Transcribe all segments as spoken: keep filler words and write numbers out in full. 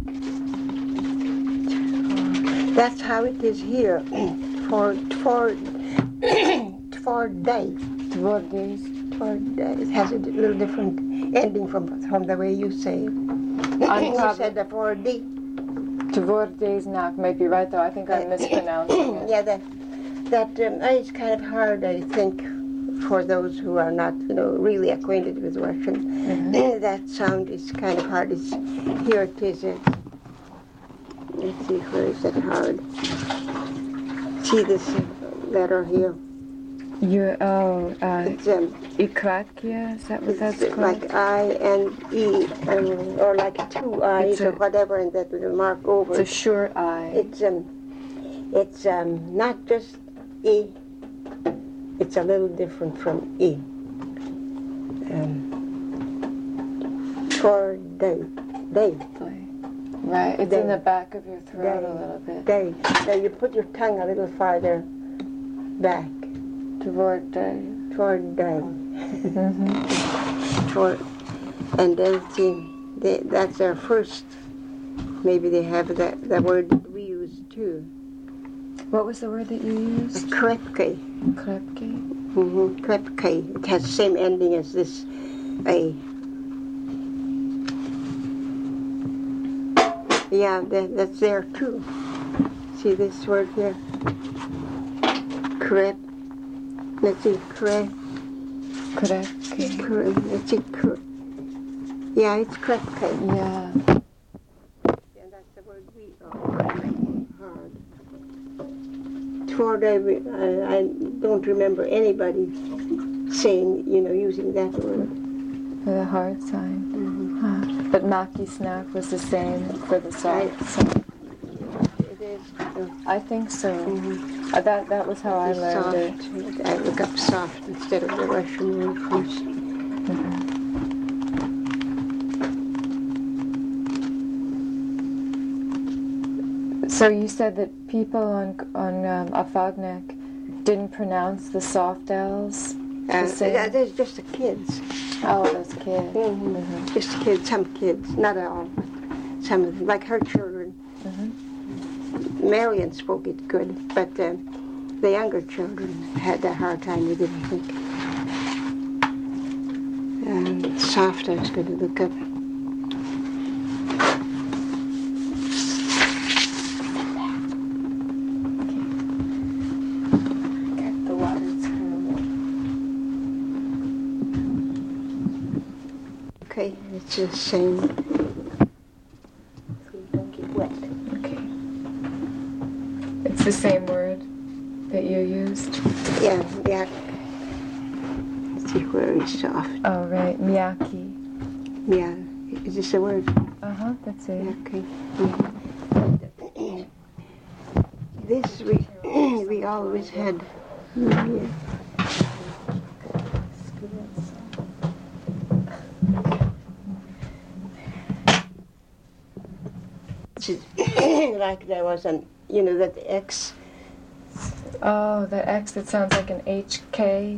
That's how it is here. for for for day. Four days. For day. It has a little different ending from from the way you say it. You said the four D. Tvordeisnak might be right though. I think I'm mispronouncing it. Yeah, that that um, it's kind of hard, I think, for those who are not, you know, really acquainted with Russian. Mm-hmm. That sound is kind of hard. It's, here it is. Uh, let's see, where is that hard? See this uh, letter here? You oh, uh, it's um, Ikrakia, is that what that's called? Like I and E, um, or like two I's a, or whatever, and that with a mark over. It's a short I. It's um, it's um, not just E. It's a little different from E. Um, for day, day. Right, it's day. in the back of your throat day. a little bit. Day. Now you put your tongue a little farther back. Toward day. Toward day. Mm-hmm. Toward, and then see, they, that's their first. Maybe they have that the word that we use too. What was the word that you used? Krepke. Krepke? Mm-hmm. Krepke. It has the same ending as this A. Yeah, that, that's there too. See this word here? Krep. Let's see, krep. Krepke. Krep. Let's see, krep. Yeah, it's krepke. Yeah. And that's the word we are hard. Toward I, I don't remember anybody saying, you know, using that word. For the hard sign. Mm-hmm. Huh. But Maki Snack was the same for the soft sign. It is. Uh, I think so. Mm-hmm. Uh, that that was how I learned soft. it. I look up soft instead of the Russian word first. Mm-hmm. So you said that people on on um, Afognak didn't pronounce the soft L's the Uh, same? yeah, there's just the kids. Oh, those kids. Mm-hmm. Mm-hmm. Just the kids, some kids, not all, but some of them, like her children. Mm-hmm. Marion spoke it good, but uh, the younger children had a hard time with it, I think. Um, soft, I was going to look up. Get the water through. Okay, it's the same. So you don't get wet. Okay. It's the same word that you used? Yeah, yeah. Let's see, where is soft? Oh, right. Miyaki. Yeah, is this a word? Uh-huh, that's it. Okay. Mm-hmm. This we we always had. Yeah. Like there was an, you know, that X. Oh, that X that sounds like an H K.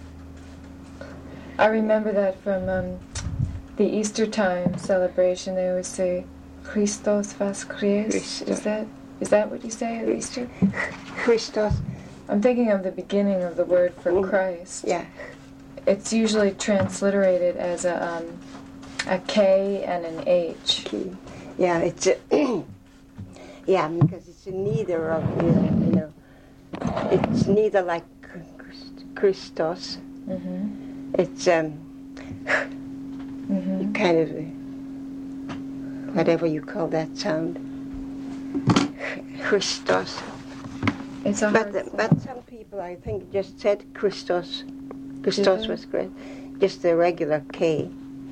I remember that from um, the Easter time celebration. They always say, Christos Voskres. Is that is that what you say at Easter? Christos. I'm thinking of the beginning of the word for Mm. Christ. Yeah. It's usually transliterated as a um, a K and an H. Okay. Yeah, it's a yeah, because it's neither of you know. It's neither like Christos. Mm-hmm. It's um, Mm-hmm. kind of uh, whatever you call that sound. Christos. It's a But hard uh, but some people, I think, just said Christos. Christos they? was great. Just the regular K.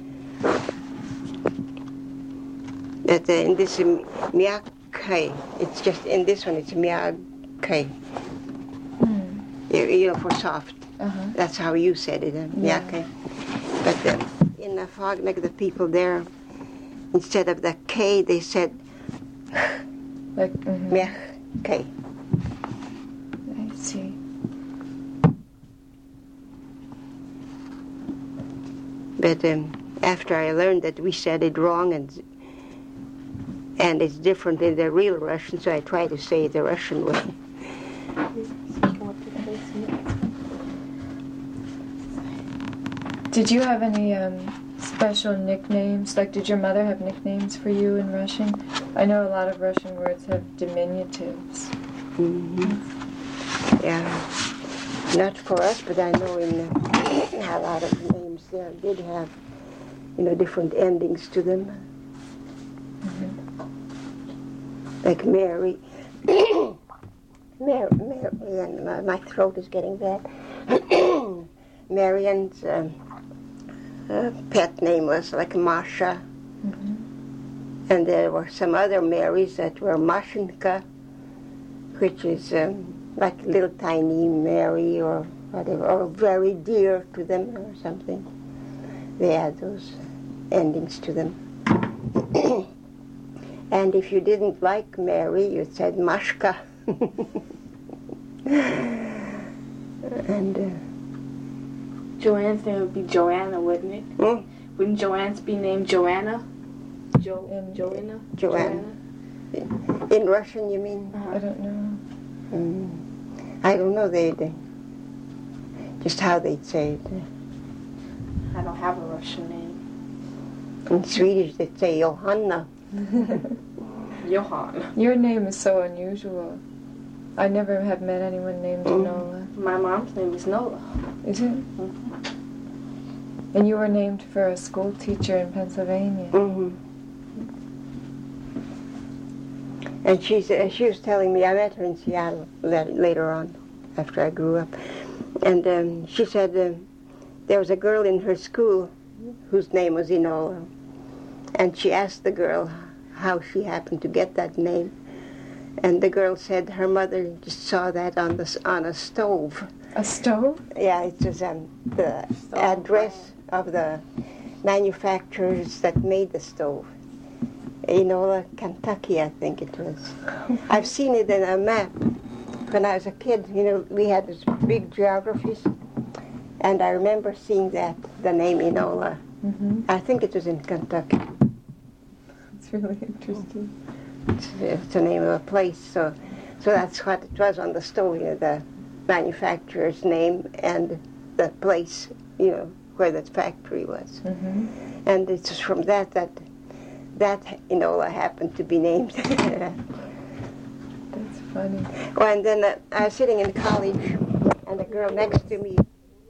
That uh, in this um, Miyake, it's just in this one it's Miyake. Mm. You, you know, for soft. Uh-huh. That's how you said it, uh, Yeah. Miyake. But uh, in the Fognak, the people there, instead of the K, they said Like, mm-hmm. Miyake. I see. But um, after I learned that we said it wrong, and And it's different in the real Russian, so I try to say it the Russian way. Did you have any um, special nicknames? Like, did your mother have nicknames for you in Russian? I know a lot of Russian words have diminutives. Mm-hmm. Yeah. Not for us, but I know in uh, a lot of names there did have, you know, different endings to them. Mm-hmm. Like Mary. Mary, Mary, and my, my throat is getting bad. Marian's um, uh, pet name was like Masha. Mm-hmm. And there were some other Marys that were Mashenka, which is um, like little tiny Mary or whatever, or very dear to them or something. They had those endings to them. And if you didn't like Mary, you said Mashka. And uh, Joanne's name would be Joanna, wouldn't it? Hmm? Wouldn't Joanne's be named Joanna? Jo- In- Joanna? Joanna. In, in Russian, you mean? Uh-huh. I don't know. Mm. I don't know. They, they just how they'd say it. I don't have a Russian name. In Swedish, they'd say Johanna. Johan. Your name is so unusual. I never have met anyone named Mm. Nola. My mom's name is Nola. Is it? Mm-hmm. And you were named for a school teacher in Pennsylvania. Mm-hmm. And she's, uh, she was telling me, I met her in Seattle la- later on, after I grew up. And um, she said uh, there was a girl in her school whose name was Enola. And she asked the girl how she happened to get that name. And the girl said her mother just saw that on the on a stove. A stove? Yeah, it was um, the Stove. address of the manufacturers that made the stove. Enola, Kentucky, I think it was. I've seen it in a map. When I was a kid, you know, we had these big geographies, and I remember seeing that, the name Enola. Mm-hmm. I think it was in Kentucky. It's really interesting. It's, it's the name of a place, so so that's what it was on the stove, you know, the manufacturer's name and the place, you know, where the factory was. Mm-hmm. And it's from that that that Enola happened to be named. That's funny. Oh, and then uh, I was sitting in college, and the girl next to me,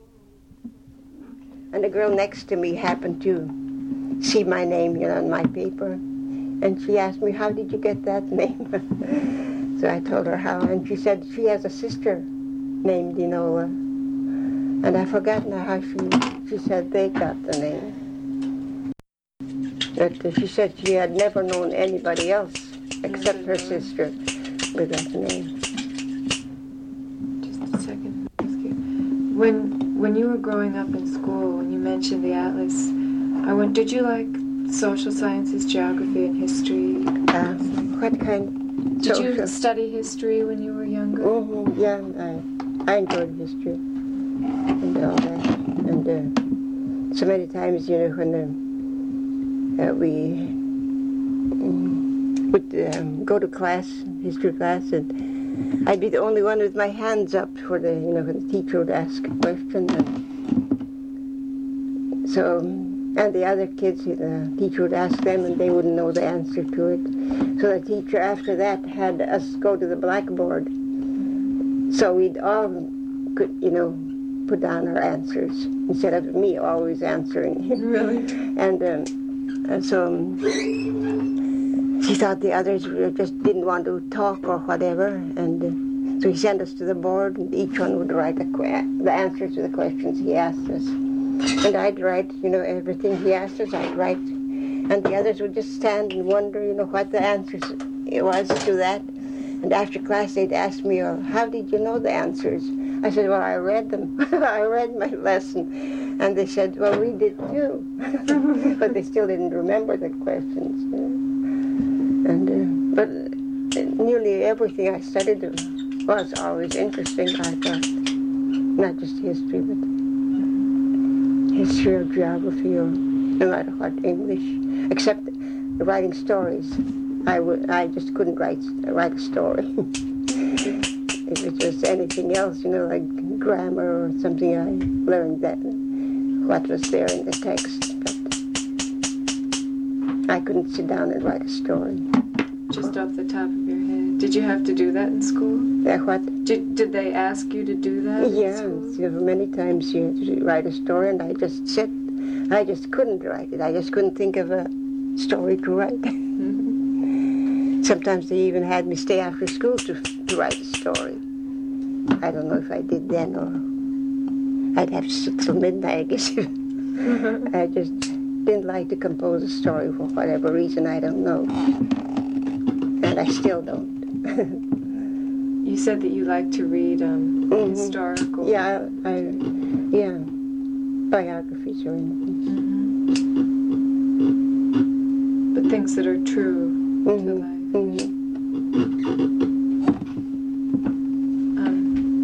and the girl next to me happened to see my name, you know, on my paper, and she asked me, "How did you get that name?" So I told her how, and she said she has a sister named Enola, and I forgot now how she she said they got the name. But uh, she said she had never known anybody else except her sister with that name. Just a second. When when you were growing up in school, when you mentioned the atlas, I went. Did you like social sciences, geography, and history? Uh, what kind? Did social? you study history when you were younger? Mm-hmm, yeah, I, I enjoyed history and all that. And uh, so many times, you know, when uh, uh, we um, would um, go to class, history class, and I'd be the only one with my hands up for the, you know, when the teacher would ask a question. And so, and the other kids, the teacher would ask them, and they wouldn't know the answer to it. So the teacher, after that, had us go to the blackboard. So we'd all could, you know, put down our answers instead of me always answering. Really? And, um, and so um, she thought the others were- just didn't want to talk or whatever. And uh, so he sent us to the board, and each one would write the, que- the answers to the questions he asked us. And I'd write, you know, everything he asked us, I'd write. And the others would just stand and wonder, you know, what the answers it was to that. And after class, they'd ask me, well, how did you know the answers? I said, well, I read them. I read my lesson. And they said, well, we did too. But they still didn't remember the questions. You know. And, uh, but nearly everything I studied was always interesting, I thought. Not just history, but history or geography or no matter what, English, except writing stories. I would, I just couldn't write write a story. If it was anything else, you know, like grammar or something, I learned that what was there in the text, but I couldn't sit down and write a story. Just off the top of your head. Did you have to do that in school? Uh, what? Did, did they ask you to do that Yeah, in school? so many times you had to write a story, and I just sit. I just couldn't write it. I just couldn't think of a story to write. Mm-hmm. Sometimes they even had me stay after school to, to write a story. I don't know if I did then, or I'd have to sit till midnight, I guess. I just didn't like to compose a story for whatever reason, I don't know. And I still don't. You said that you like to read um, Mhm. historical. Yeah, I, yeah, biographies or anything. Mm-hmm. But things that are true to Mhm, life. mhm. Um,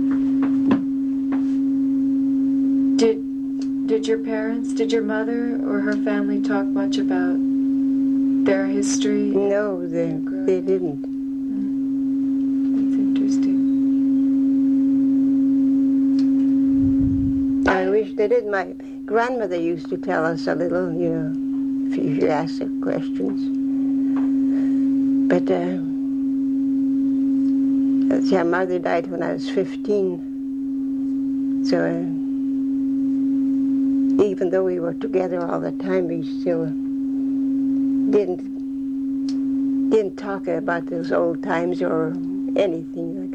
did did your parents, did your mother or her family talk much about their history? No, they, they didn't. That's interesting. I wish they did. My grandmother used to tell us a little, you know, if you, if you ask her questions. But, uh, see, her mother died when I was fifteen. So, uh, even though we were together all the time, we still didn't didn't talk about those old times or anything like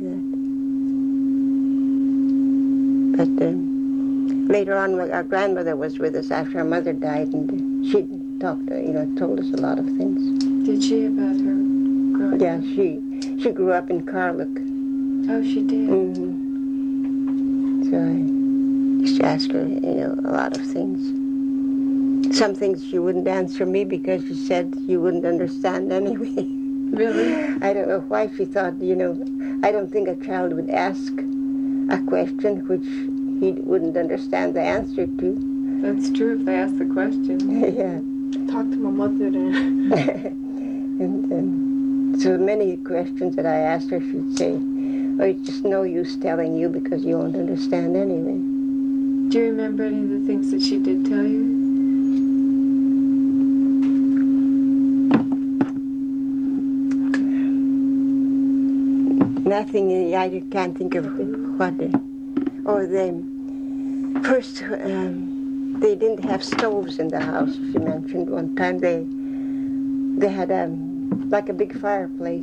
that. But uh, later on, when our grandmother was with us after our mother died, and she talked, uh, you know, told us a lot of things. Did she about her growing Yeah, up? she she grew up in Carluck. Oh, she did. Mm-hmm. So I used to ask her, you know, a lot of things. Some things she wouldn't answer me because she said you wouldn't understand anyway. Really? I don't know why she thought, you know, I don't think a child would ask a question which he wouldn't understand the answer to. That's true if they ask the question. Yeah. Talk to my mother then. And um, so many questions that I asked her, she'd say, oh, it's just no use telling you because you won't understand anyway. Do you remember any of the things that she did tell you? Nothing, I can't think of what. Or the first, um, they didn't have stoves in the house. She mentioned one time they they had a like a big fireplace,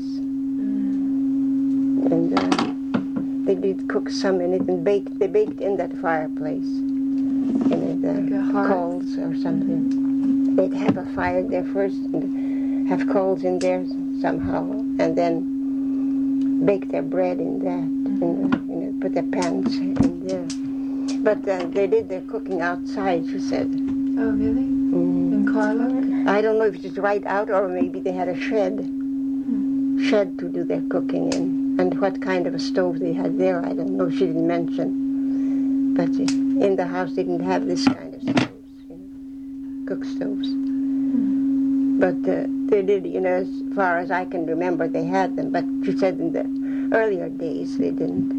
Mm. and uh, they did cook some in it and baked. They baked in that fireplace, in it, Like a uh, hearth? coals or something. They'd have a fire there first and have coals in there somehow, and then bake their bread in that, and uh, you know, put their pans in there. But uh, they did their cooking outside, she said. Oh, really? Mm. In Carluck? I don't know if it's right out or maybe they had a shed, Hmm. shed to do their cooking in. And what kind of a stove they had there, I don't know. She didn't mention. But uh, in the house they didn't have this kind of stoves, you know, cook stoves. Hmm. But uh, they did, you know, as far as I can remember, they had them. But she said in the earlier days they didn't.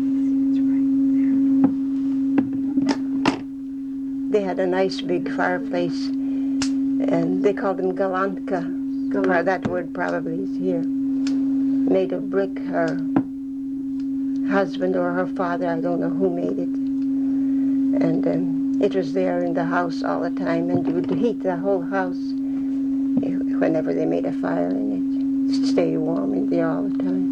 They had a nice big fireplace, and they called them galantka. Or that word probably is here. Made of brick. Her husband or her father, I don't know who made it. And um, it was there in the house all the time, and you would heat the whole house whenever they made a fire in it. Stay warm in there all the time.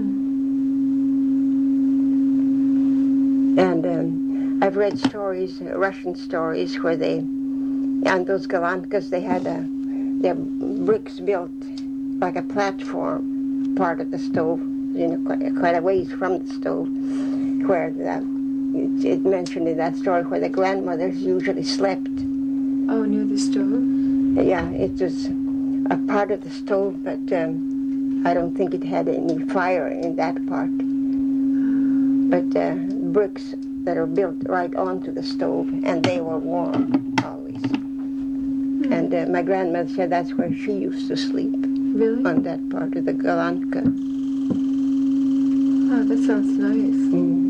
Hmm. And um, I've read stories, uh, Russian stories, where they, on those galantkas, they had a, their bricks built like a platform, part of the stove, you know, quite, quite a ways from the stove, where the, it, it mentioned in that story where the grandmothers usually slept. Oh, near the stove? Yeah, it was a part of the stove, but um, I don't think it had any fire in that part. But uh, bricks that are built right onto the stove, and they were warm always. Hmm. And uh, my grandmother said that's where she used to sleep. Really? on that part of the Golanka. Oh, that sounds nice.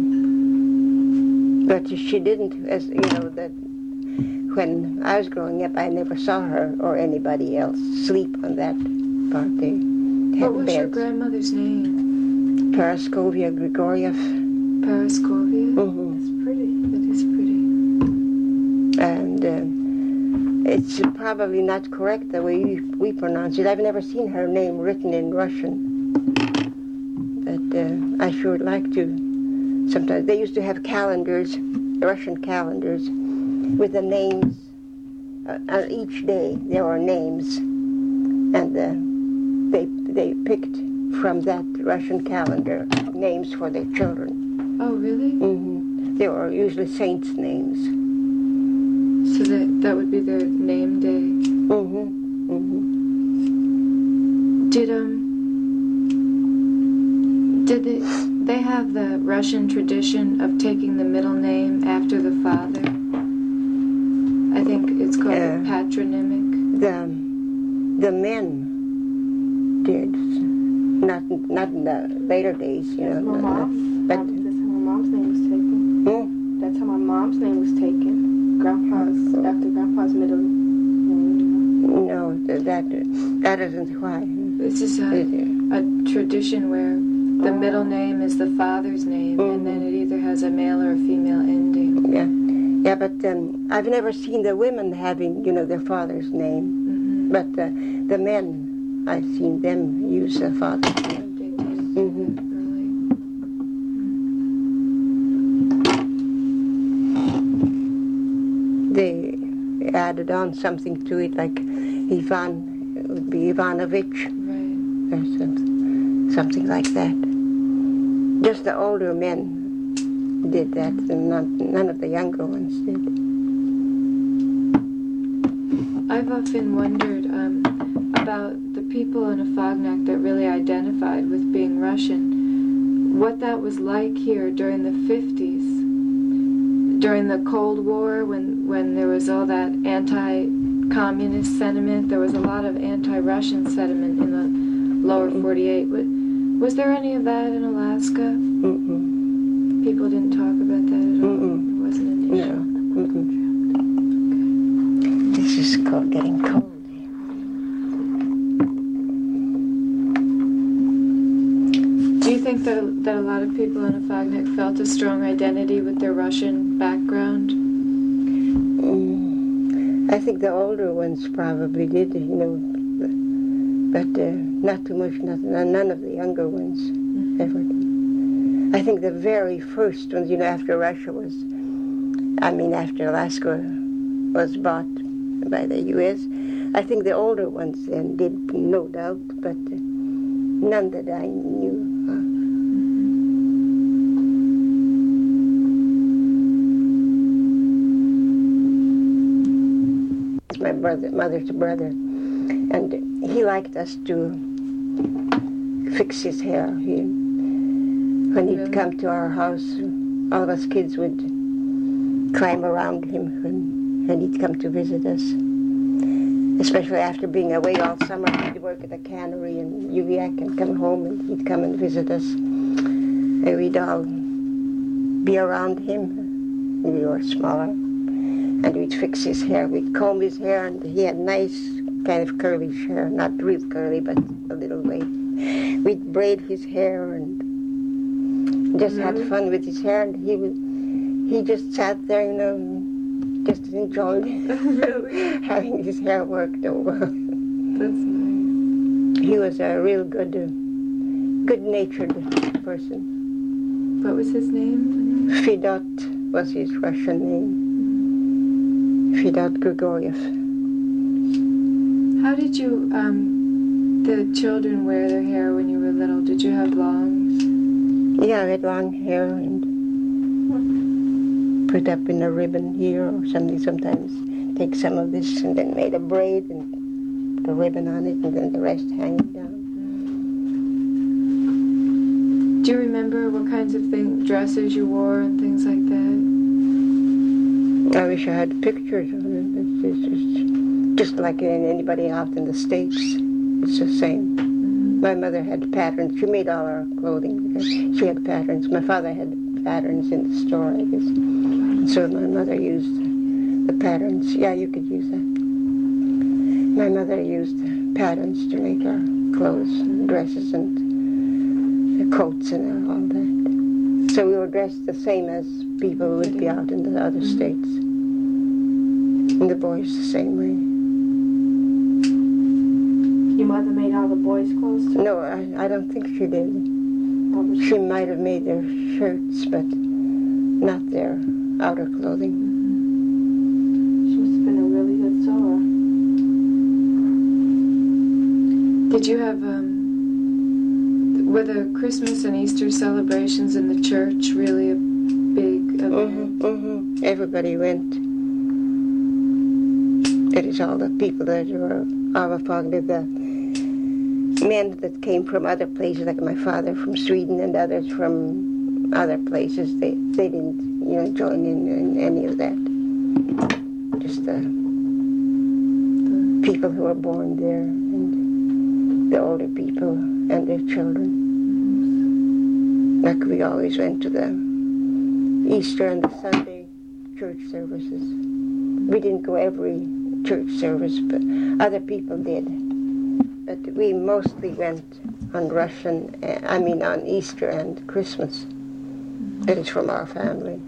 Mm. But she didn't, as you know, that when I was growing up, I never saw her or anybody else sleep on that part. They had What was beds. your grandmother's name? Paraskovia Grigoriev. Paraskovia? Mm-hmm. That's pretty. That is pretty. And uh, it's probably not correct the way we, we pronounce it. I've never seen her name written in Russian. But uh, I sure would like to. Sometimes they used to have calendars, Russian calendars, with the names. Uh, on each day there were names, and uh, they they picked from that Russian calendar names for their children. Oh, really? Mm-hmm. They were usually saints' names. So that that would be their name day. Mm-hmm. Mm-hmm. Did um did they they have the Russian tradition of taking the middle name after the father? I think it's called Yeah. the patronymic. The the men did, not not in the later days, you know. That's my the- mom. But Um, that's how my mom's name was taken. hmm? That's how my mom's name was taken. Grandpa's, after Grandpa's middle name. No, th- that that isn't why. This is a, It- a tradition where the middle name is the father's name, and then it either has a male or a female ending. Yeah, yeah, but um, I've never seen the women having, you know, their father's name. Mm-hmm. But uh, the men, I've seen them use their father's name. They did Mm-hmm. early. They added on something to it, like Ivan, it would be Ivanovich Right. or something, something like that. Just the older men did that, and not, none of the younger ones did. I've often wondered um, about the people in Afognak that really identified with being Russian, what that was like here during the fifties, during the Cold War, when, when there was all that anti-communist sentiment. There was a lot of anti-Russian sentiment in the lower forty-eight. Was, was there any of that in Alaska? Mm-mm. People didn't talk about that at all? Mm-mm. It wasn't an No. issue? Mm-mm. This is called getting cold. Do you think that that a lot of people in Afognak felt a strong identity with their Russian background? Mm, I think the older ones probably did, you know, but uh, not too much, not, none of the younger ones Mm-hmm. ever did. I think the very first ones, you know, after Russia was, I mean, after Alaska was bought by the U S, I think the older ones then did, no doubt, but uh, none that I knew. My brother, mother's brother, and he liked us to fix his hair. He, when he'd Really? come to our house, all of us kids would climb around him when, when he'd come to visit us. Especially after being away all summer, he'd work at a cannery in Uviak and come home, and he'd come and visit us. And we'd all be around him. We were smaller. And we'd fix his hair. We'd comb his hair, and he had nice kind of curly hair. Not real curly, but a little way. We'd braid his hair and just Really? had fun with his hair. And he would, he just sat there, you know, just enjoyed Really? having his hair worked over. That's nice. He was a real good, uh, good-natured person. What was his name? Fedot was his Russian name. Fedot Grigoriev. How did you, um, the children wear their hair when you were little? Did you have longs? Yeah, I had long hair and put up in a ribbon here or something. Sometimes take some of this and then made a braid and put a ribbon on it and then the rest hanging down. Do you remember what kinds of thing, dresses you wore and things like that? I wish I had pictures of it. It's just, just, just like in anybody out in the States. It's the same. My mother had patterns. She made all our clothing. She had patterns. My father had patterns in the store, I guess. So my mother used the patterns. Yeah, you could use that. My mother used patterns to make our clothes, and dresses, and coats, and all that. So we were dressed the same as people would be out in the other states. And the boys the same way. Your mother made all the boys' clothes too? No, I, I don't think she did. She might have made their shirts, but not their outer clothing. She must have been a really good sewer. Did you have, um, were the Christmas and Easter celebrations in the church really a big event? Mm-hmm, mm-hmm. Everybody went. It is all the people that were Avafagna, the men that came from other places, like my father from Sweden and others from other places. They they didn't, you know, join in, in any of that. Just the, the people who were born there, and the older people and their children. Like we always went to the Easter and the Sunday church services. We didn't go every church service, but other people did. But we mostly went on Russian, uh, I mean on Easter and Christmas. It is from our family.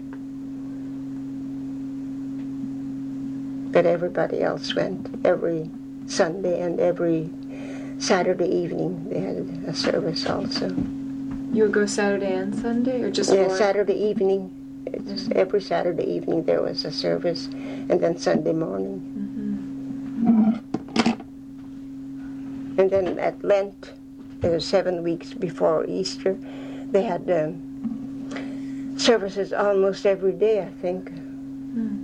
But everybody else went every Sunday, and every Saturday evening they had a service also. You would go Saturday and Sunday, or just Yeah, one? Saturday evening. Just every Saturday evening there was a service, and then Sunday morning. Mm-hmm. And then at Lent, it was seven weeks before Easter, they had um, services almost every day, I think. Mm.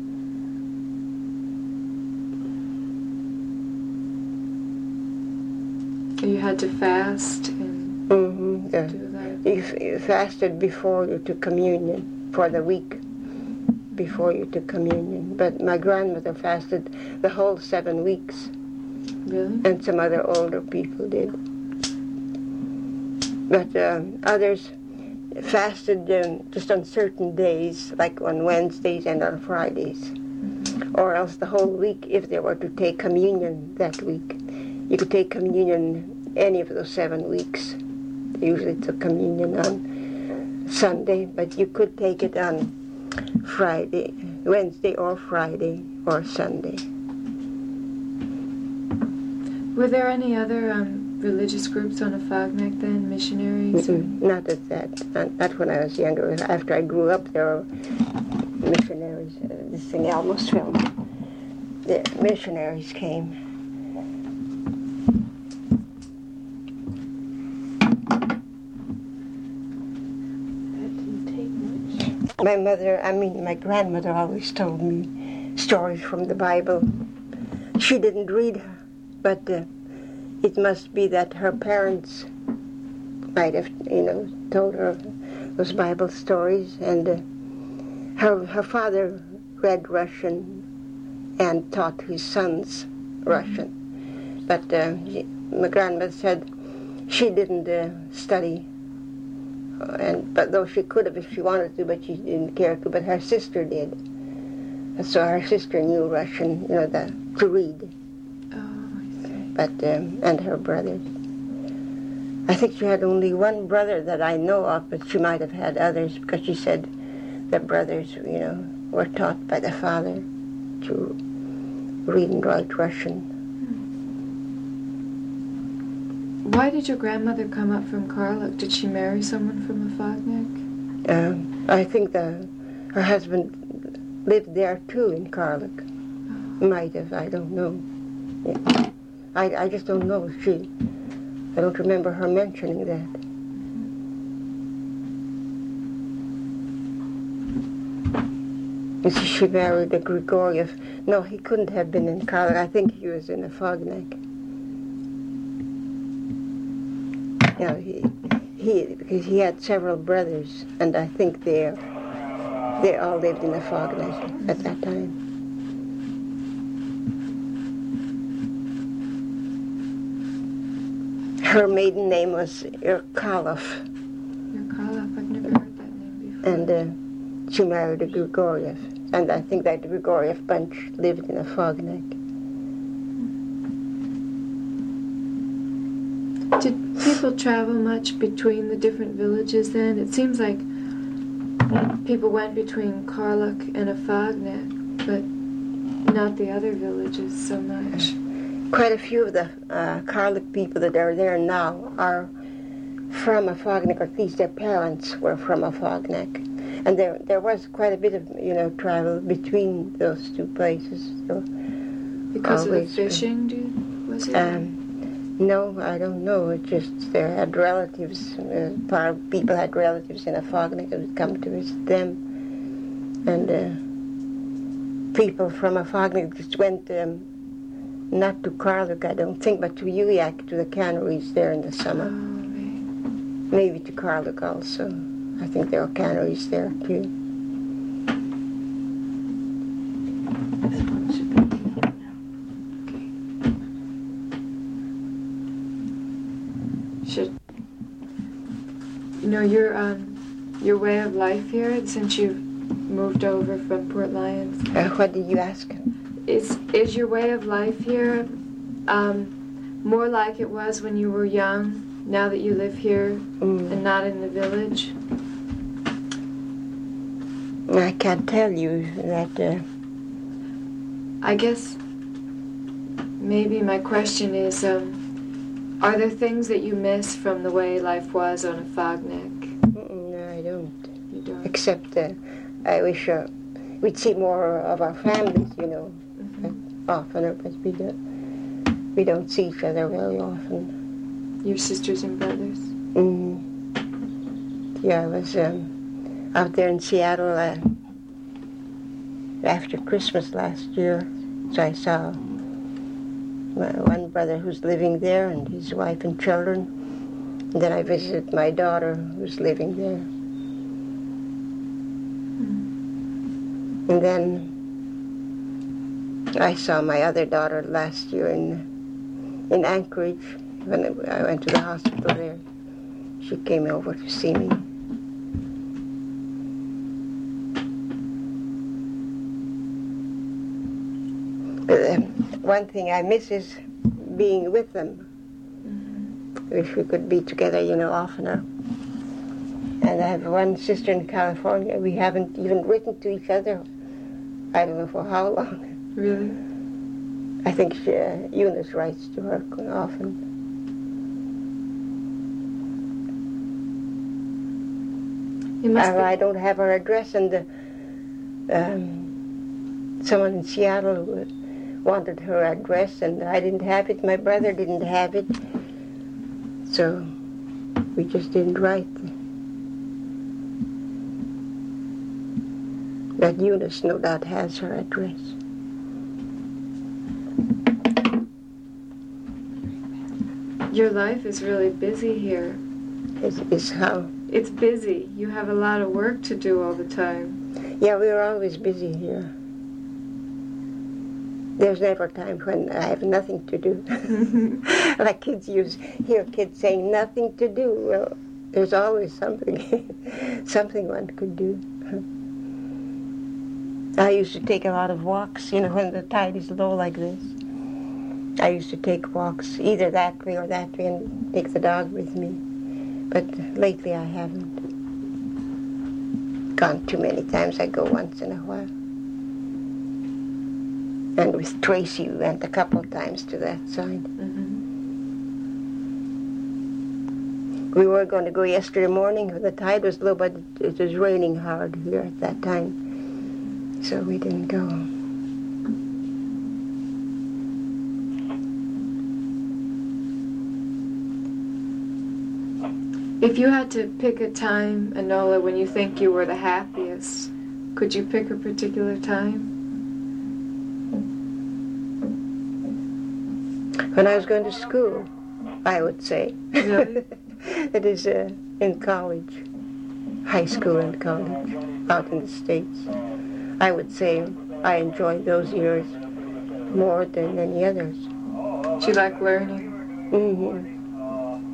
You had to fast and Mm-hmm. Yeah. do that? You, f- you fasted before you took communion, for the week before you took communion. But my grandmother fasted the whole seven weeks. Really? And some other older people did. But um, others fasted um, just on certain days, like on Wednesdays and on Fridays. Mm-hmm. Or else the whole week, if they were to take communion that week. You could take communion any of those seven weeks. They usually took communion on Sunday, but you could take it on Friday, Wednesday or Friday or Sunday. Were there any other um, religious groups on Afognak then, missionaries? Or? Mm-mm, not at that. Not, not when I was younger. After I grew up, there were missionaries. Uh, this thing I almost fell. The missionaries came. That didn't take much. My mother, I mean my grandmother, always told me stories from the Bible. She didn't read, but uh, it must be that her parents might have, you know, told her those Bible stories, and uh, her her father read Russian and taught his sons Russian. But uh, she, my grandmother said she didn't uh, study, uh, and but though she could have if she wanted to, but she didn't care to. But her sister did, so her sister knew Russian, you know, the, to read. But um, and her brothers. I think she had only one brother that I know of, but she might have had others because she said the brothers, you know, were taught by the father to read and write Russian. Why did your grandmother come up from Karluk? Did she marry someone from Afognak? Um, I think the her husband lived there too in Karluk. Might have, I don't know. Yeah. I, I just don't know if she, I don't remember her mentioning that. And so she married a Grigoriev. No, he couldn't have been in Karluk. I think he was in Afognak. Yeah, he, he, because he had several brothers, and I think they, they all lived in Afognak at that time. Her maiden name was Irkaloff. Irkaloff, I've never heard that name before. And uh, she married a Grigoriev. And I think that the Grigoriev bunch lived in a Fognak. Did people travel much between the different villages then? It seems like people went between Karluk and a Fognak, but not the other villages so much. Quite a few of the uh, Karluk people that are there now are from a Fognak, or at least their parents were from a Fognak. And there there was quite a bit of, you know, travel between those two places. So because of the fishing, do, was it? Um, no, I don't know. It just, they had relatives, uh, part people had relatives in a Fognak that would come to visit them. And uh, people from a Fognak just went, um, not to Karluk, I don't think, but to Uyak, to the canneries there in the summer. Oh, right. Maybe to Karluk also. I think there are canneries there too. This one should be here now. Okay. Should you know your um your way of life here since you've moved over from Port Lions? Uh, what did you ask? Is is your way of life here um, more like it was when you were young? Now that you live here Mm. and not in the village? I can't tell you that. Uh, I guess maybe my question is, um, are there things that you miss from the way life was on a Fognak? no, I don't. You don't? Except uh, I wish uh, we'd see more of our families, you know, Mm-hmm. oftener, but we don't, we don't see each other very often. Your sisters and brothers? Mm. Yeah, I was um, out there in Seattle uh, after Christmas last year, so I saw one brother who's living there and his wife and children. And then I visited my daughter who's living there. Mm. And then I saw my other daughter last year in in Anchorage when I went to the hospital there. She came over to see me. But, uh, one thing I miss is being with them. Mm-hmm. Wish we could be together, you know, oftener. And I have one sister in California. We haven't even written to each other. I don't know for how long. Really? I think she, uh, Eunice writes to her often. You must I, be... I don't have her address, and the, um, someone in Seattle wanted her address, and I didn't have it. My brother didn't have it, so we just didn't write. But Eunice, no doubt, has her address. Your life is really busy here. Is, is how? It's busy. You have a lot of work to do all the time. Yeah, we are always busy here. There's never a time when I have nothing to do. Like kids use, hear kids saying nothing to do. Well, there's always something, something one could do. I used to take a lot of walks, you know, when the tide is low like this. I used to take walks either that way or that way and take the dog with me. But lately I haven't gone too many times. I go once in a while. And with Tracy we went a couple of times to that side. Mm-hmm. We were going to go yesterday morning when the tide was low, but it was raining hard here at that time. So we didn't go. If you had to pick a time, Enola, when you think you were the happiest, could you pick a particular time? When I was going to school, I would say. Really? It is uh, in college, high school and college, out in the States. I would say I enjoyed those years more than any others. Do you like learning? Mm-hmm.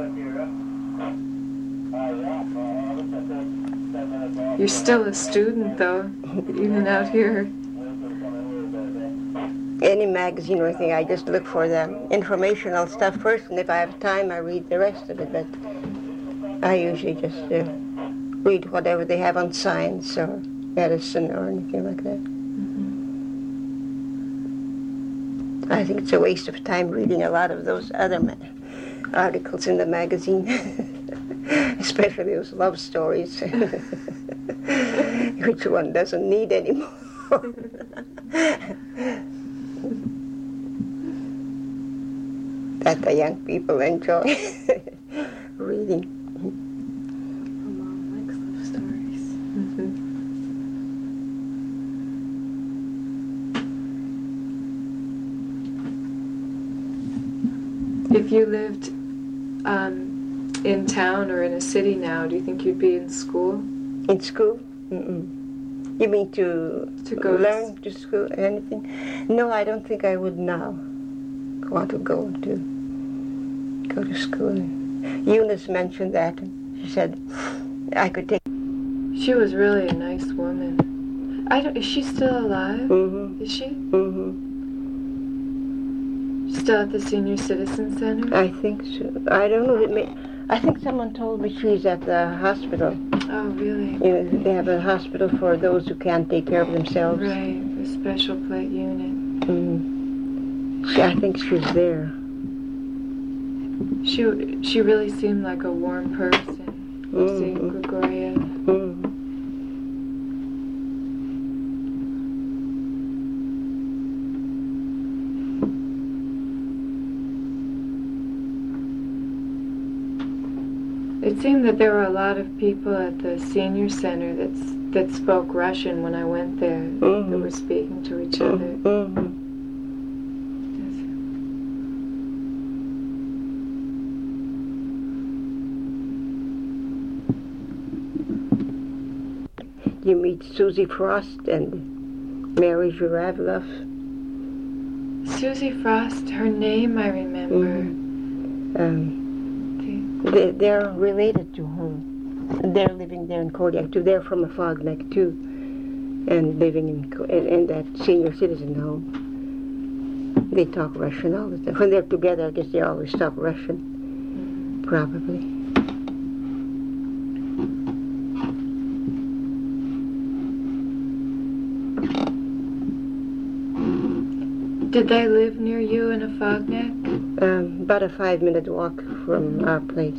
You're still a student, though, even out here. Any magazine or anything, I just look for the informational stuff first, and if I have time, I read the rest of it. But I usually just uh, read whatever they have on science or medicine or anything like that. Mm-hmm. I think it's a waste of time reading a lot of those other ma- articles in the magazine, especially those love stories, which one doesn't need anymore. That the young people enjoy reading. Mom likes love stories. Mm-hmm. If you lived um, in town or in a city now, do you think you'd be in school? In school? Mm-mm. You mean to, To go to learn to school, anything? No, I don't think I would now want to go to go to school. Eunice mentioned that. She said I could take. She was really a nice woman. I don't, is she still alive? Mm-hmm. Is she? Mm-hmm. Still at the Senior Citizen Center? I think so. I don't know. It may, I think someone told me she's at the hospital. Oh, really? You know, they have a hospital for those who can't take care of themselves. Right, the special plate unit. Mm. She, I think she's there. She she really seemed like a warm person, Lucy Mm-hmm. Grigoriev. Mm. It seemed that there were a lot of people at the senior center that's, that spoke Russian when I went there, Mm-hmm. that were speaking to each other. Mm-hmm. You meet Susie Frost and Mary Zhuravlov. Susie Frost, her name I remember. Mm-hmm. Um, they, they're related to her. They're living there in Kodiak too. They're from Afognak too, and living in, in in that senior citizen home. They talk Russian all the time. When they're together, I guess they always talk Russian, mm-hmm. probably. Did they live near you in Afognak? Um, about a five-minute walk from our place.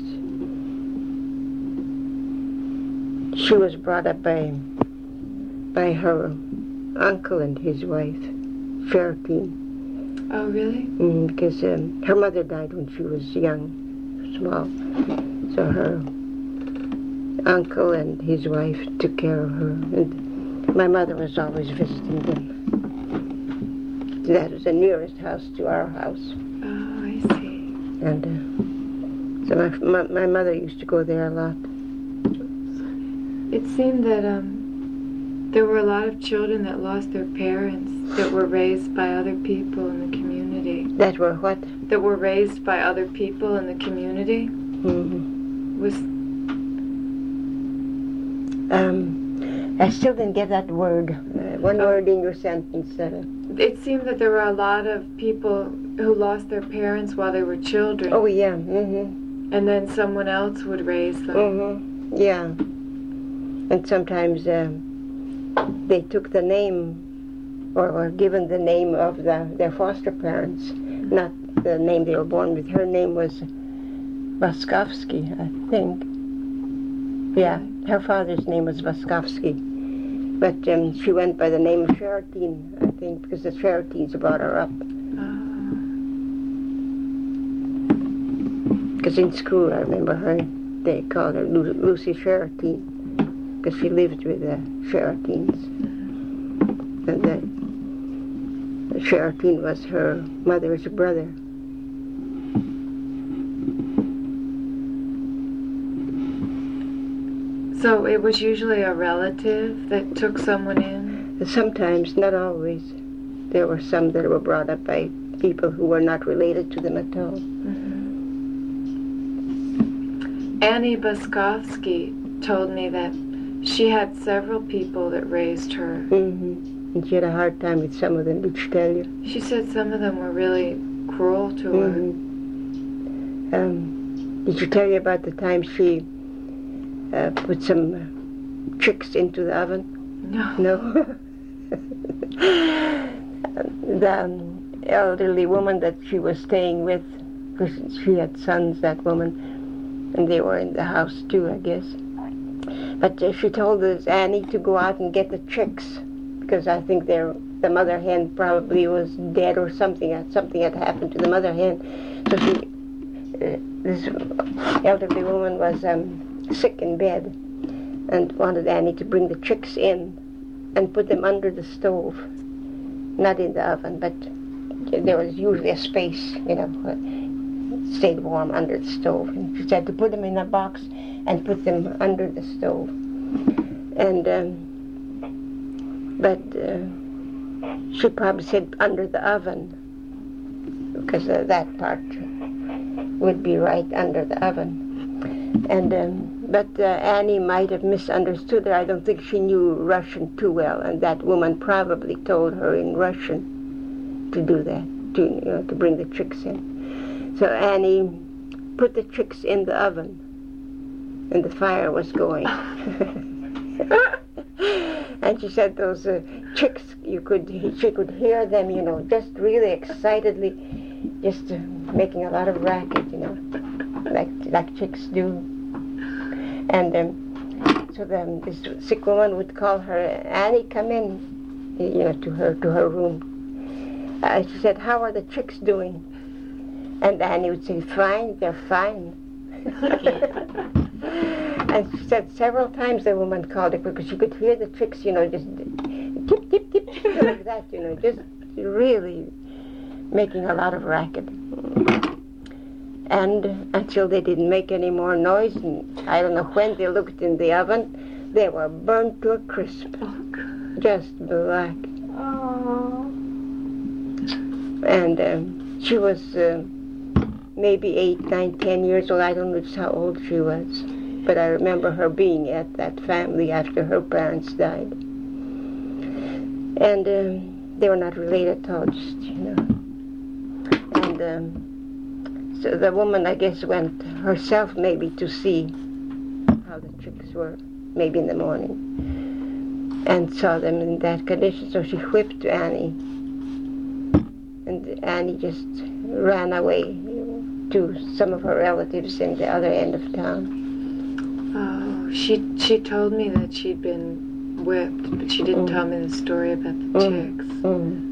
She was brought up by by her uncle and his wife, Cherokee. Oh, really? Mm, because um, her mother died when she was young, small. So her uncle and his wife took care of her. And my mother was always visiting them. That was the nearest house to our house. Oh, I see. And uh, so my, my my mother used to go there a lot. It seemed that um, there were a lot of children that lost their parents that were raised by other people in the community. That were what? That were raised by other people in the community. Mm-hmm. Was um, I still didn't get that word. Uh, one Oh. word in your sentence. Uh, it seemed that there were a lot of people who lost their parents while they were children, oh yeah. Mm-hmm. and then someone else would raise them. Mm-hmm. Yeah. And sometimes uh, they took the name, or were given the name of the, their foster parents, not the name they were born with. Her name was Vaskovsky, I think. Yeah, her father's name was Vaskovsky. But um, she went by the name of Cherokee, I think, because the Cherokees brought her up. Because in school, I remember her, they called her Lu- Lucy Cherokee, because she lived with the Cherokees. And the, the Cherokee was her mother's brother. So it was usually a relative that took someone in? Sometimes, not always. There were some that were brought up by people who were not related to them at all. Mm-hmm. Annie Boskovsky told me that she had several people that raised her. Mm-hmm. And she had a hard time with some of them, did she tell you? She said some of them were really cruel to Mm-hmm. her. Um, did she tell you about the time she uh, put some uh, chicks into the oven? No. No? The um, elderly woman that she was staying with, because she had sons, that woman, and they were in the house too, I guess. But uh, she told this Annie to go out and get the chicks, because I think their the mother hen probably was dead or something. uh, Something had happened to the mother hen. So she, uh, this elderly woman was um, sick in bed and wanted Annie to bring the chicks in and put them under the stove. Not in the oven, but there was usually a space, you know, uh, stayed warm under the stove. And she said to put them in a box and put them under the stove. And, um, but uh, she probably said under the oven, because uh, that part would be right under the oven. And um, but uh, Annie might have misunderstood her. I don't think she knew Russian too well, and that woman probably told her in Russian to do that, to you know, to bring the chicks in. So Annie put the chicks in the oven, and the fire was going. And she said those uh, chicks, you could she could hear them, you know, just really excitedly, just uh, making a lot of racket, you know, like like chicks do. And um, so then this sick woman would call her, Annie, come in, you know, to her to her room. Uh, she said, how are the chicks doing? And Annie would say, fine, they're fine. And she said several times the woman called her because she could hear the chicks, you know, just tip, tip, tip, tip, like that, you know, just really making a lot of racket. And until they didn't make any more noise, and I don't know when they looked in the oven, they were burnt to a crisp. Oh, God. Just black. Oh. And um, she was uh, maybe eight, nine, ten years old. I don't know just how old she was. But I remember her being at that family after her parents died. And um, they were not related at all, just, you know. And um, so the woman, I guess, went herself maybe to see how the chicks were, maybe in the morning, and saw them in that condition. So she whipped Annie. And Annie just ran away to some of her relatives in the other end of town. Oh, she she told me that she'd been whipped, but she didn't mm. tell me the story about the mm. chicks. Mm.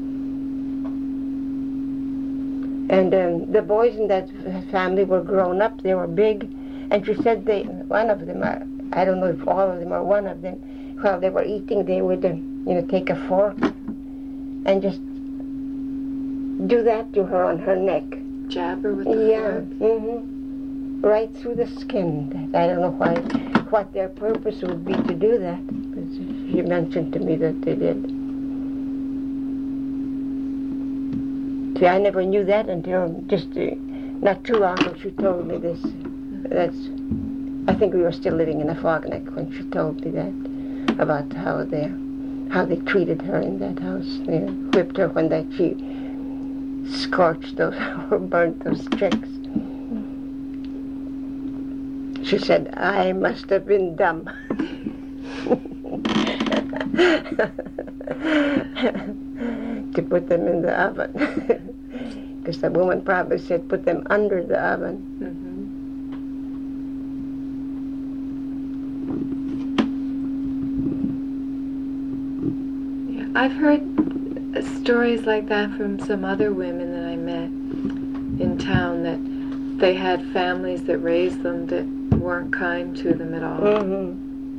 And um, the boys in that family were grown up. They were big, and she said they one of them, are, I don't know if all of them or one of them, while they were eating, they would uh, you know take a fork and just do that to her on her neck. Jab her with the yeah, fork? mm-hmm. Right through the skin. I don't know why, what their purpose would be to do that, but she mentioned to me that they did. See, I never knew that until just uh, not too long ago she told me this. That's, I think we were still living in Afognak when she told me that, about how they, how they treated her in that house. They whipped her when that she scorched those or burnt those chicks. She said, I must have been dumb. To put them in the oven. Because the woman probably said, put them under the oven. Mm-hmm. Yeah, I've heard stories like that from some other women that I met in town, that they had families that raised them that weren't kind to them at all. Mm-hmm.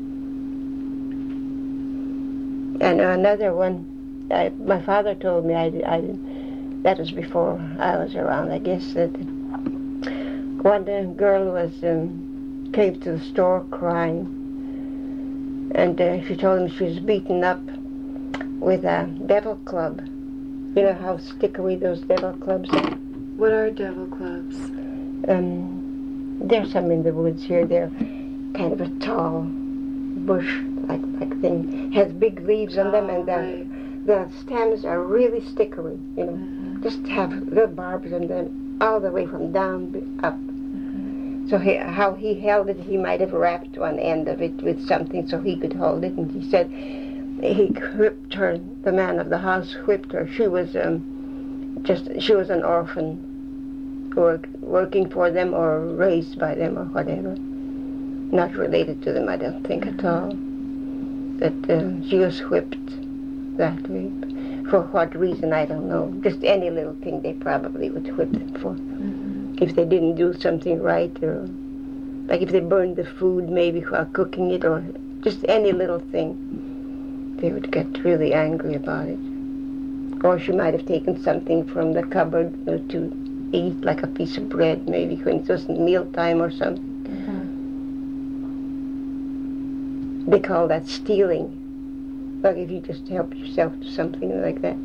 And another one, I, my father told me, I, I, that was before I was around, I guess, that one uh, girl was um, came to the store crying, and uh, she told him she was beaten up with a devil club. You know how stickery those devil clubs are? What are devil clubs? Um, There's some in the woods here. They're kind of a tall bush like like thing. Has big leaves on them, and then the stems are really stickery. You know, mm-hmm. just have little barbs on them all the way from down up. Mm-hmm. So he, how he held it, he might have wrapped one end of it with something so he could hold it. And he said he whipped her. The man of the house whipped her. She was um, just she was an orphan. Work, working for them or raised by them or whatever. Not related to them, I don't think at all. But uh, she was whipped that way. For what reason, I don't know. Just any little thing they probably would whip them for. Mm-hmm. If they didn't do something right, or like if they burned the food maybe while cooking it, or just any little thing, they would get really angry about it. Or she might have taken something from the cupboard uh, to eat, like a piece of bread, maybe when it wasn't mealtime or something. Mm-hmm. They call that stealing. Like if you just help yourself to something like that.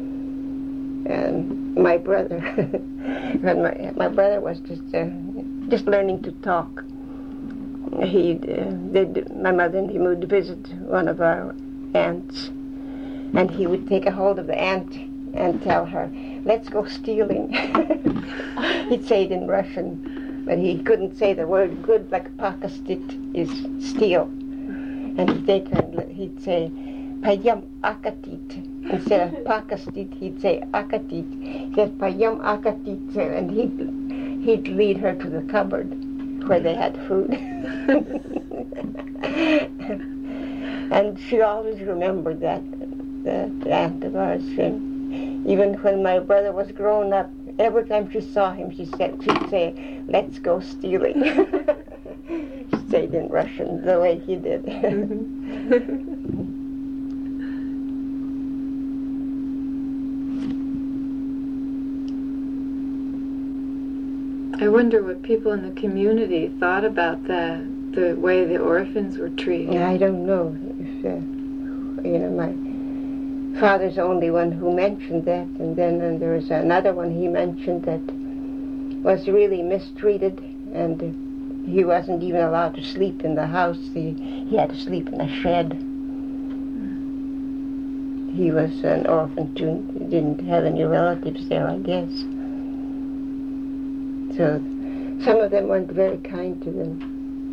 And my brother, when my my brother was just uh, just learning to talk. He uh, did. My mother and he would visit one of our aunts, and he would take a hold of the aunt and tell her, "Let's go stealing." He'd say it in Russian, but he couldn't say the word good, like pakastit is steal. And he'd take her and he'd say, "Payam akatit." Instead of pakastit, he'd say akatit. He said, "Payam akatit," and he'd, he'd lead her to the cupboard where they had food. And she always remembered that, that aunt of ours. And even when my brother was grown up, every time she saw him, she said, she'd say, "Let's go stealing." She said in Russian, the way he did. I wonder what people in the community thought about that, the way the orphans were treated. I don't know if, uh, you know, my father's the only one who mentioned that, and then uh, there was another one he mentioned that was really mistreated, and uh, he wasn't even allowed to sleep in the house. He, he had to sleep in a shed. He was an orphan too. He didn't have any relatives there, I guess. So some of them weren't very kind to them.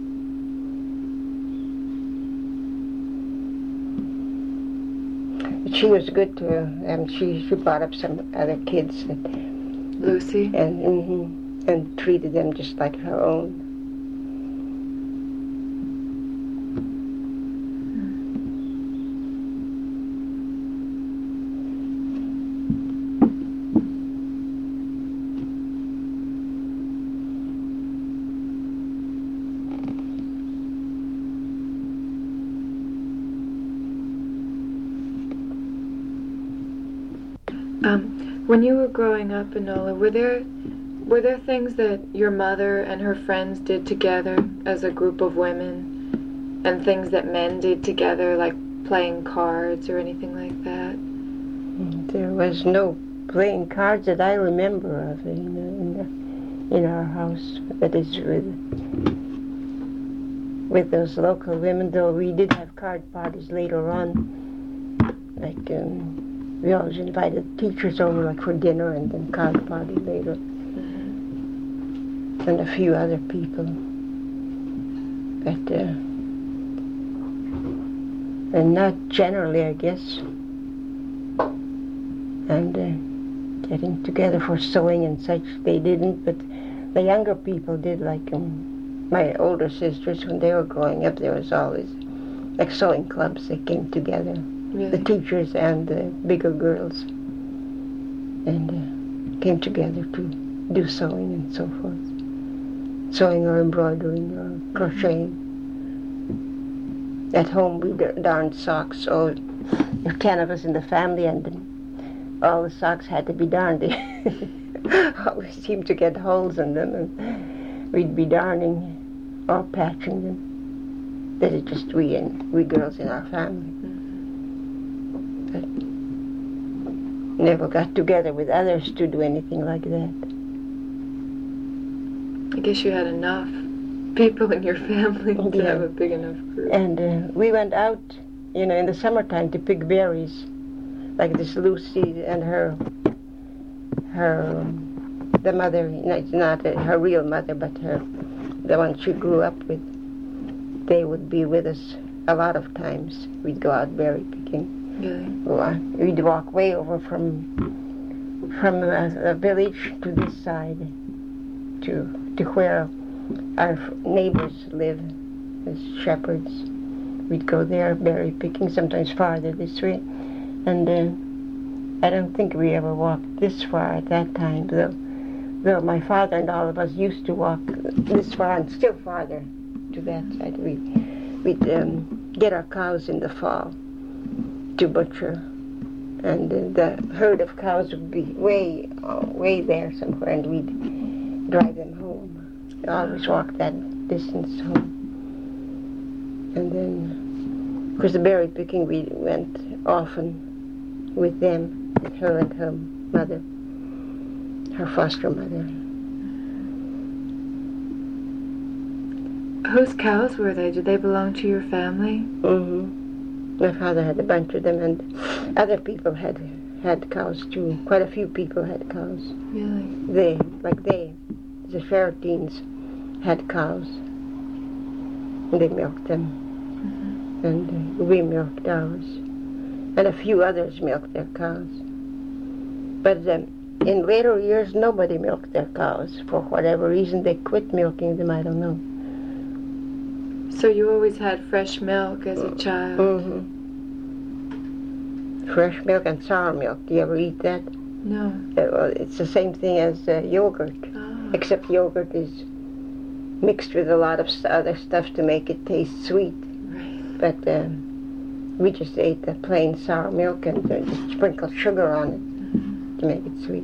She was good to her, and she, she brought up some other kids. That, Lucy? And, mm-hmm, and treated them just like her own. Um, when you were growing up, Enola, were there were there things that your mother and her friends did together as a group of women, and things that men did together, like playing cards or anything like that? There was no playing cards that I remember of in, in, the, in our house. That is with with those local women, though we did have card parties later on, like. Um, We always invited teachers over, like for dinner, and then card party later, mm-hmm. and a few other people. But uh, and not generally, I guess. And uh, getting together for sewing and such, they didn't. But the younger people did. Like um, my older sisters, when they were growing up, there was always like sewing clubs that came together. Really? The teachers and the bigger girls, and uh, came together to do sewing and so forth. Sewing or embroidering or crocheting. At home we darned socks. Oh, there were ten of us in the family, and all the socks had to be darned. They always seemed to get holes in them, and we'd be darning or patching them. That is just we and we girls in our family. But never got together with others to do anything like that. I guess you had enough people in your family to Yeah. have a big enough group. And uh, we went out, you know, in the summertime to pick berries. Like this Lucy and her, her, the mother, you know, it's not uh, her real mother, but her, the one she grew up with. They would be with us a lot of times. We'd go out berry picking. Really? Well, we'd walk way over from from a, a village to this side, to to where our f- neighbors live as shepherds. We'd go there berry picking, sometimes farther this way. And uh, I don't think we ever walked this far at that time, though. Though my father and all of us used to walk this far and still farther to that side. We, we'd um, get our cows in the fall to butcher. And uh, the herd of cows would be way, uh, way there somewhere, and we'd drive them home. We always walked that distance home. And then, of course, the berry picking, we went often with them, with her and her mother, her foster mother. Whose cows were they? Did they belong to your family? Mm-hmm. My father had a bunch of them, and other people had had cows too. Quite a few people had cows. Really? They, like they, the Ferretines, had cows. And they milked them. Mm-hmm. And uh, we milked ours. And a few others milked their cows. But um, in later years, nobody milked their cows. For whatever reason, they quit milking them, I don't know. So you always had fresh milk as a child? Mm-hmm. Fresh milk and sour milk. Do you ever eat that? No. Uh, well, it's the same thing as uh, yogurt, Oh. except yogurt is mixed with a lot of st- other stuff to make it taste sweet. Right. But um, we just ate the plain sour milk and uh, just sprinkled sugar on it Mm-hmm. to make it sweet.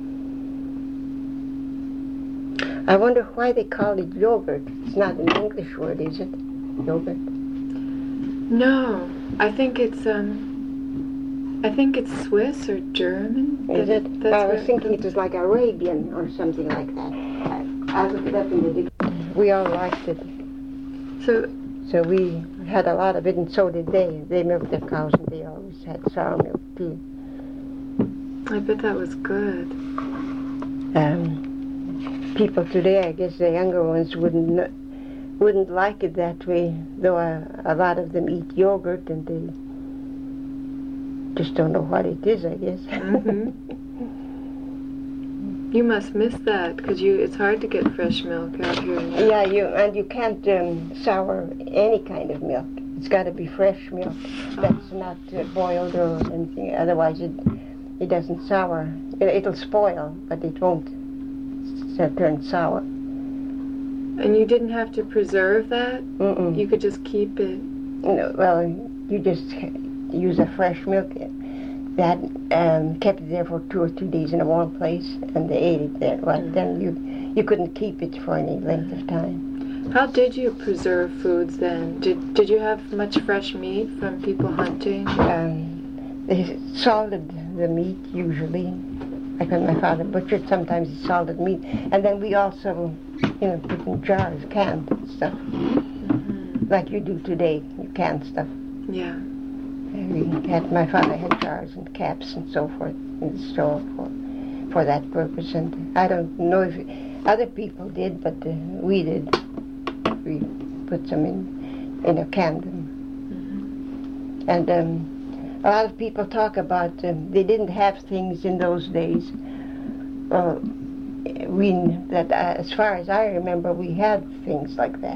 I wonder why they call it yogurt. It's not an English word, is it? Yogurt. No. I think it's, um... I think it's Swiss or German. Is That- it? That's I was what- thinking it was like Arabian or something like that. I, I looked it up in the dictionary. We all liked it. So, So we had a lot of it, and so did they. They milked their cows, and they always had sour milk, too. I bet that was good. Um, people today, I guess the younger ones wouldn't kn- wouldn't like it that way, though a, a lot of them eat yogurt, and they just don't know what it is, I guess. Mm-hmm. You must miss that, because you it's hard to get fresh milk out here. Now. Yeah, you and you can't um, sour any kind of milk. It's got to be fresh milk. That's not uh, boiled or anything. Otherwise, it it doesn't sour. It, it'll spoil, but it won't s- turn sour. And you didn't have to preserve that? Mm-mm. You could just keep it. No, well, you just use a fresh milk that um, kept it there for two or three days in a warm place, and they ate it there. Well, Mm-hmm. then you you couldn't keep it for any length of time. How did you preserve foods then? Did did you have much fresh meat from people hunting? Um, they salted the meat usually. Like when my father butchered, sometimes he salted meat, and then we also, you know, put in jars, canned stuff, Mm-hmm. like you do today. You can stuff. Yeah. We had, my father had jars and caps and so forth in the store for, for that purpose. And I don't know if other people did, but uh, we did. We put some in, in a can. Mm-hmm. And um, a lot of people talk about um, they didn't have things in those days. Uh, we that uh, as far as I remember, we had things like that.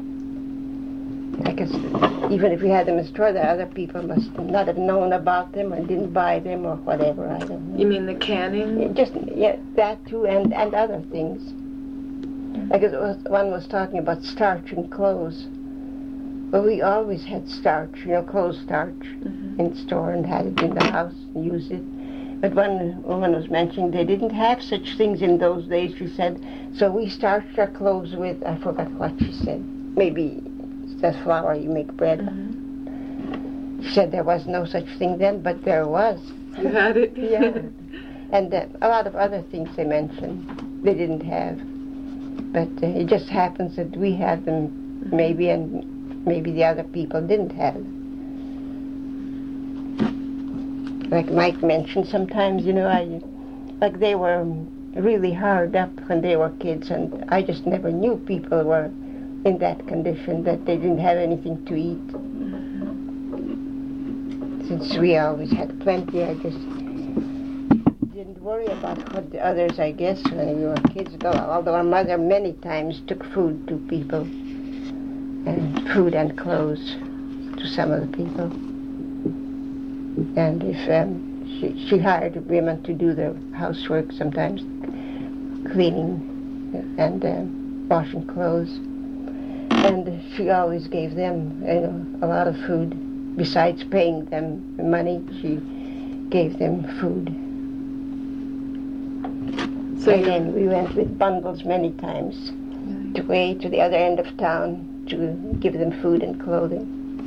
I guess even if we had them in the store, the other people must not have known about them or didn't buy them or whatever. I don't know. You mean the canning? Yeah, just yeah, that too, and, and other things. Like it was, one was talking about starch in clothes. Well, we always had starch, you know, clothes starch Mm-hmm. in store and had it in the house and used it. But one woman was mentioning they didn't have such things in those days, she said. So we starched our clothes with, I forgot what she said, maybe that flour you make bread. Mm-hmm. She said there was no such thing then, but there was. You had it? Yeah. And uh, a lot of other things they mentioned they didn't have. But uh, it just happens that we had them maybe, and maybe the other people didn't have them. Like Mike mentioned, sometimes, you know, I, like they were really hard up when they were kids, and I just never knew people were in that condition, that they didn't have anything to eat. Since we always had plenty, I just didn't worry about what the others, I guess, when we were kids. Though, although our mother many times took food to people, and food and clothes to some of the people. And if um, she, she hired women to do the housework, sometimes cleaning and uh, washing clothes. And she always gave them, you know, a lot of food. Besides paying them money, she gave them food. So and then we went with bundles many times really? to way to the other end of town to give them food and clothing.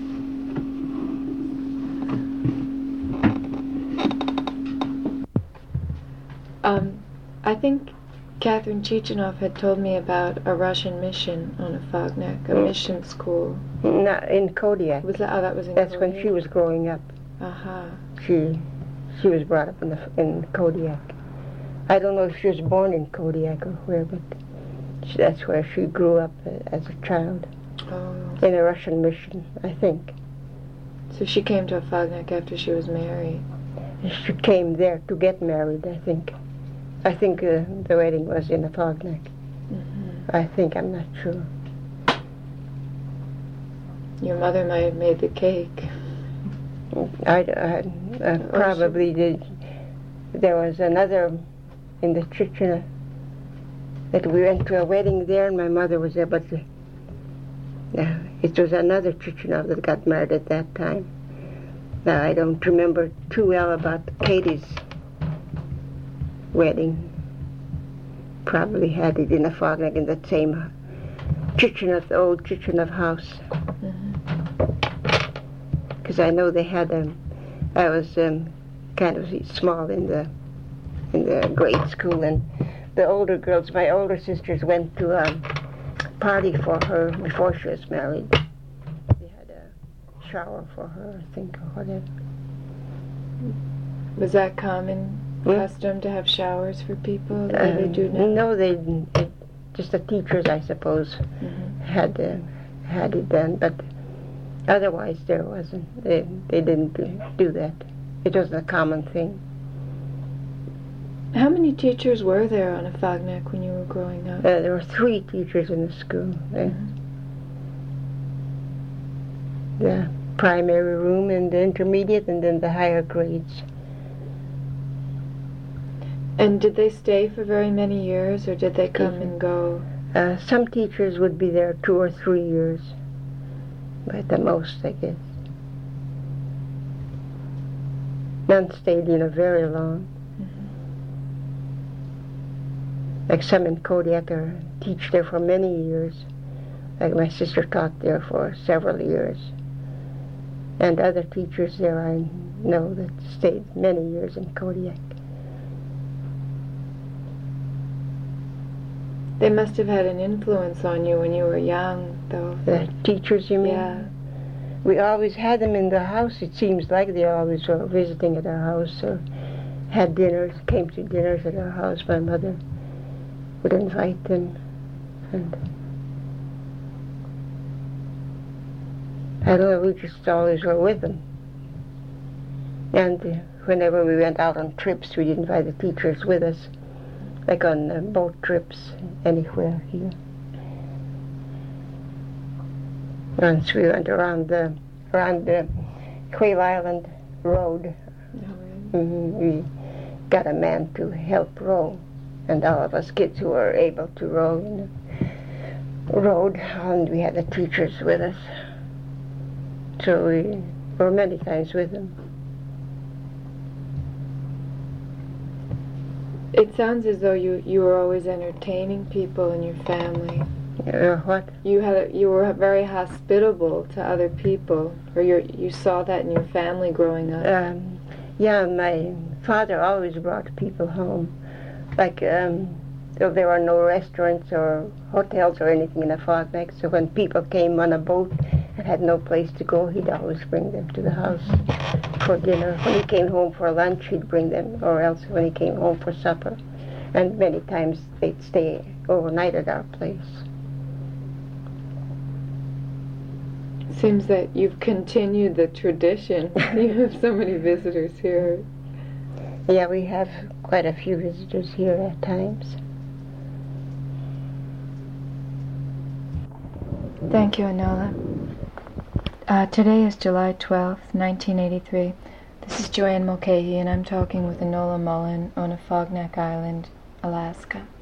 Um, I think Catherine Chichinov had told me about a Russian mission on a Fognak, a mm. mission school. No, in Kodiak. Was that? Oh, that was in That's Kodiak? when she was growing up. Uh-huh. She, she was brought up in the in Kodiak. I don't know if she was born in Kodiak or where, but she, that's where she grew up uh, as a child. Oh. In a Russian mission, I think. So she came to a Fognak after she was married. She came there to get married, I think. I think uh, the wedding was in a Fognak. Mm-hmm. I think, I'm not sure. Your mother might have made the cake. I, I, I probably did. There was another in the Chichina that we went to a wedding there, and my mother was there, but uh, yeah, it was another Chichinov that got married at that time. Now, I don't remember too well about Katie's wedding. Probably had it in a Fognak in that same Chichinov, the old Chichinov house. Because I know they had a, I was um, kind of small in the in the grade school, and the older girls, my older sisters, went to a party for her before she was married. They had a shower for her, I think, or whatever. Was that common hmm? custom to have showers for people, the way um, they do now? No, they didn't. It, just the teachers, I suppose, mm-hmm. had uh, had it done, but otherwise there wasn't. They, they didn't do that. It wasn't a common thing. How many teachers were there on a Fognak when you were growing up? Uh, there were three teachers in the school. Mm-hmm. The primary room and the intermediate, and then the higher grades. And did they stay for very many years, or did they come mm-hmm. and go? Uh, some teachers would be there two or three years, at the most, I guess. None stayed, you know, very long. Like some in Kodiak are, teach there for many years. Like my sister taught there for several years. And other teachers there I know that stayed many years in Kodiak. They must have had an influence on you when you were young, though. The teachers, you mean? Yeah. We always had them in the house. It seems like they always were visiting at our house or had dinners, came to dinners at our house. My mother would invite them, and I don't know, we just always were with them. And uh, whenever we went out on trips, we'd invite the teachers with us, like on uh, boat trips anywhere here. Once we went around the around the Quail Island Road. Oh, really? Mm-hmm. We got a man to help row. And all of us kids who were able to row in the road, and we had the teachers with us. So we were many times with them. It sounds as though you, you were always entertaining people in your family. Uh, what? You had a, you were very hospitable to other people, or you you saw that in your family growing up. Um, yeah, my father always brought people home. Like um, So there were no restaurants or hotels or anything in Afognak. So when people came on a boat and had no place to go, he'd always bring them to the house for dinner. When he came home for lunch, he'd bring them, or else when he came home for supper. And many times they'd stay overnight at our place. Seems that you've continued the tradition. You have so many visitors here. Yeah, we have quite a few visitors here at times. Thank you, Enola. Uh, today is July twelfth, nineteen eighty-three. This is Joanne Mulcahy, and I'm talking with Enola Mullen on Afognak Island, Alaska.